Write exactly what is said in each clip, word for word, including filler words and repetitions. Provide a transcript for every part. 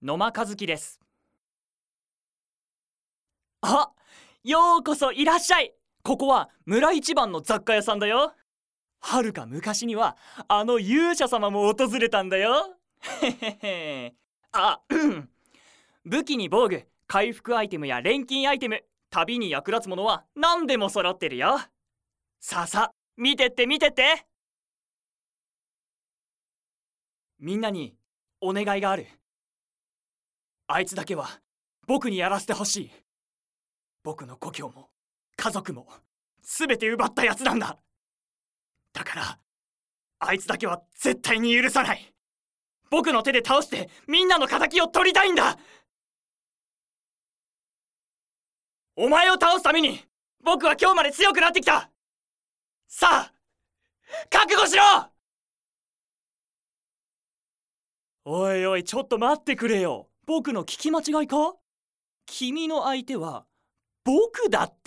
野間和樹です。あ、ようこそいらっしゃい。ここは村一番の雑貨屋さんだよ。はるか昔にはあの勇者様も訪れたんだよ。へへへ。あ、武器に防具、回復アイテムや錬金アイテム、旅に役立つものは何でも揃ってるよ。さあさあ、見てって見てって。みんなにお願いがある。あいつだけは僕にやらせてほしい。僕の故郷も家族も全て奪ったやつなんだ。だからあいつだけは絶対に許さない。僕の手で倒してみんなの仇を取りたいんだ。お前を倒すために僕は今日まで強くなってきた。さあ覚悟しろ。おいおい、ちょっと待ってくれよ。僕の聞き間違いか？君の相手は僕だって？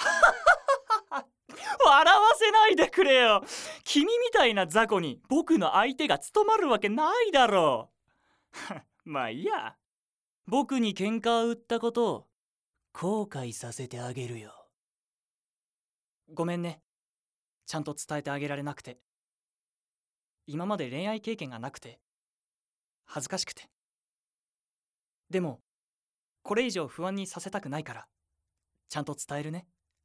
笑わせないでくれよ。君みたいな雑魚に僕の相手が務まるわけないだろう。まあいいや。僕に喧嘩を売ったことを後悔させてあげるよ。ごめんね。ちゃんと伝えてあげられなくて。今まで恋愛経験がなくて恥ずかしくて。でもこれ以上不安にさせたくないからちゃんと伝えるね。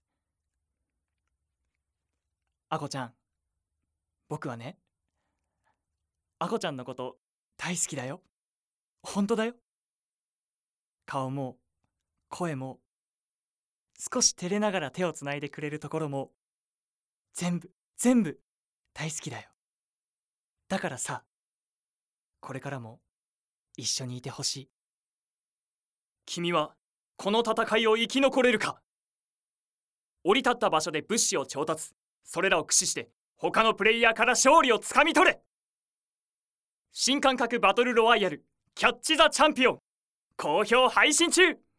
あこちゃん、僕はね、あこちゃんのこと大好きだよ。本当だよ。顔も声も少し照れながら手をつないでくれるところも全部全部大好きだよ。だからさ、これからも一緒にいてほしい。君はこの戦いを生き残れるか？降り立った場所で物資を調達、それらを駆使して他のプレイヤーから勝利をつかみ取れ。新感覚バトルロワイヤルキャッチ・ザ・チャンピオン好評配信中。